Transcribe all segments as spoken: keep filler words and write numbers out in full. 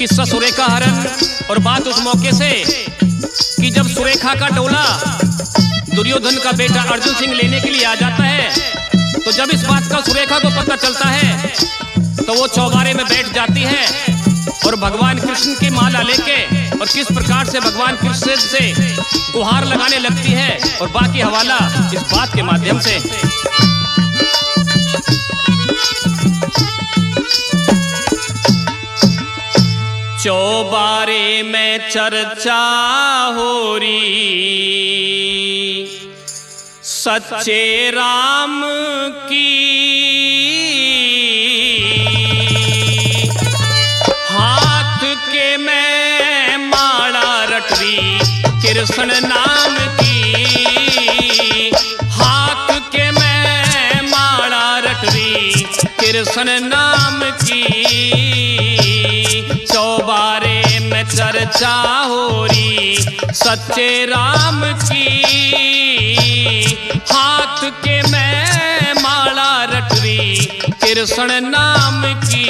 किस्सा सुरेखा हरण। और बात उस मौके से कि जब सुरेखा का टोला दुर्योधन का बेटा अर्जुन सिंह लेने के लिए आ जाता है, तो जब इस बात का सुरेखा को पता चलता है तो वो चौबारे में बैठ जाती है और भगवान कृष्ण की माला लेके और किस प्रकार से भगवान कृष्ण से गुहार लगाने लगती है। और बाकी हवाला इस बात के माध्यम से। चौबारे में चर्चा हो रही सच्चे राम की, हाथ के में माला रटरी कृष्ण नाम की, हाथ के में माला रटरी कृष्ण नाम की। चौबारे में चर्चा हो रही सच्चे राम की, हाथ के में माला रटरी कृष्ण नाम की,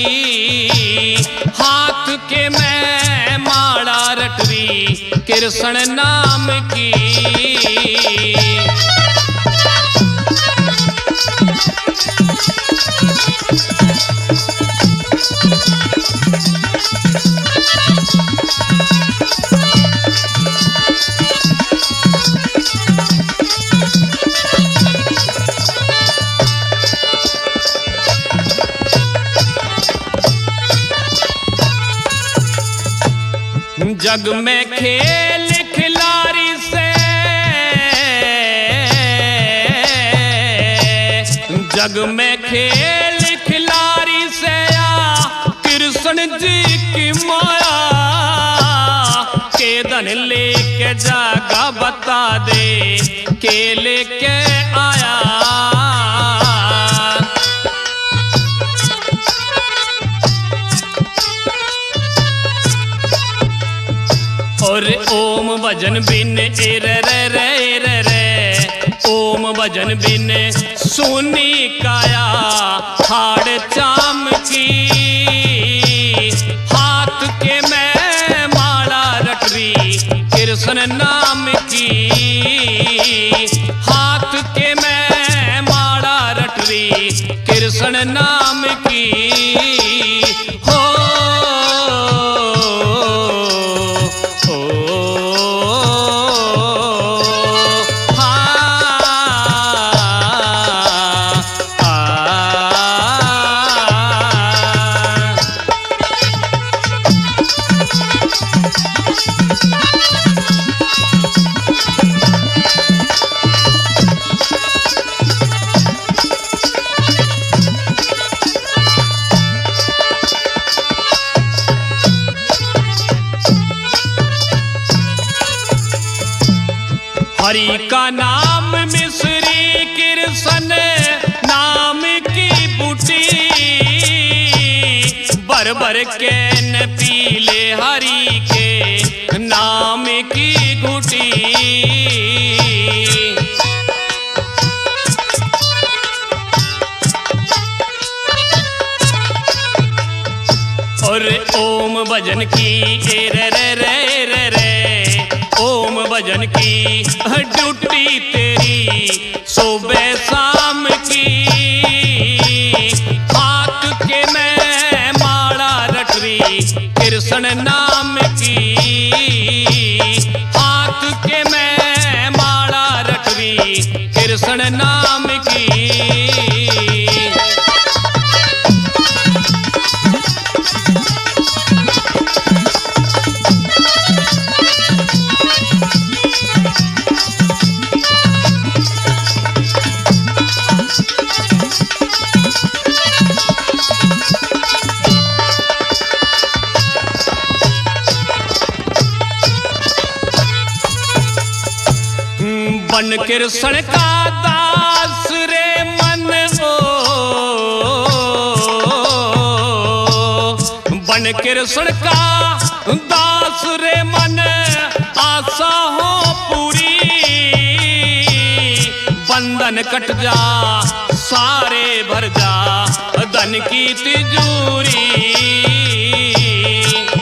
हाथ के में माला रटरी कृष्ण नाम की। जग में खेल खिलाड़ी से, जग में खेल खिलाड़ी से या कृष्ण जी की माया, केदन लेके जागा बता दे के लेके आया। और ओम भजन बिन ए रे रे रे रे रे, ओम भजन बिन सुनी काया हाड़ चाम की, हाथ के में माला रटरी कृष्ण नाम की, हाथ के में माला रटरी कृष्ण नाम की। हो हरि का नाम मिश्री कृष्ण नाम की बूटी, बर बर के न पीले हरि के नाम की घुटी। और ओम भजन की ए रे रे रे रे रे, ओम भजन की ड्यूटी तेरी सुबह शाम की, हाथ के में माला रटरी कृष्ण नाम की, हाथ के में माला रटरी कृष्ण नाम की। बन कृष्ण का दास रे मन ओ, बन कृष्ण का दास रे मन आशा हो पूरी, बंधन कट जा सारे भर जा धन की तिजोरी।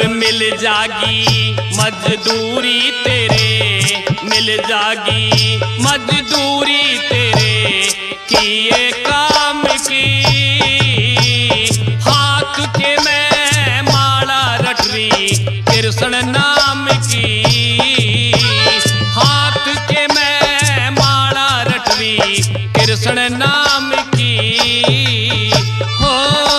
और मिल जागी मजदूरी तेरे, मिल जागी मजदूरी तेरे किए काम की। हाथ के मैं माला रटरी कृष्ण नाम की, हाथ के मैं माला रटरी कृष्ण नाम की। हो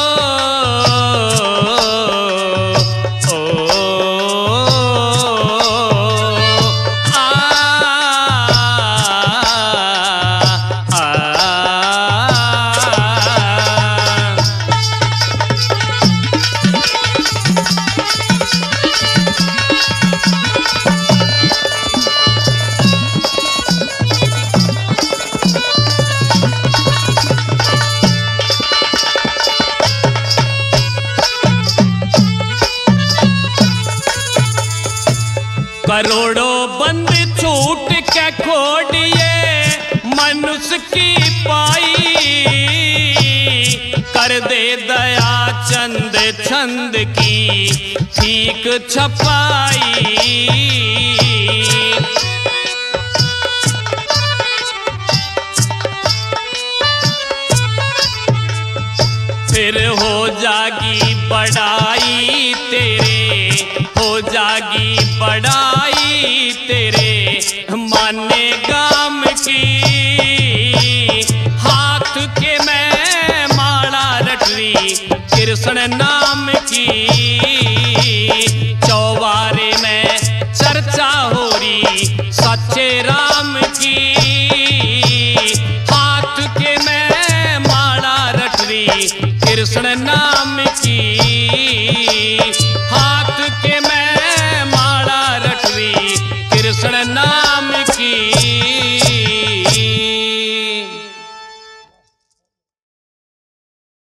करोड़ों बंद छूट के खोड़िए मनुष्य की पाई, कर दे दया चंद छंद की ठीक छपाई। फिर हो जागी बड़ाई तेरे, हो जागी बड़ाई तेरे माने गाम की। हाथ के मैं माला रटरी कृष्ण नाम की, चौबारे में चर्चा हो रही सच्चे राम की। हाथ के मैं माला रटरी कृष्ण नाम की, हाथ के मैं माला रटरी कृष्ण नाम की।